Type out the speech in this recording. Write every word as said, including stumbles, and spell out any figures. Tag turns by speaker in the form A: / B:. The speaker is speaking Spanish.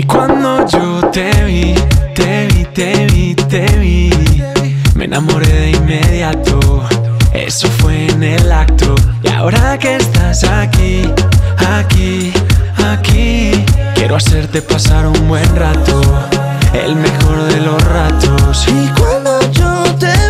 A: Cuando yo te vi, te vi, te vi, te vi, me enamoré de inmediato. Eso fue en el acto. Y ahora que estás aquí, aquí, aquí, quiero hacerte pasar un buen rato, el mejor de los ratos.
B: Y cuando yo te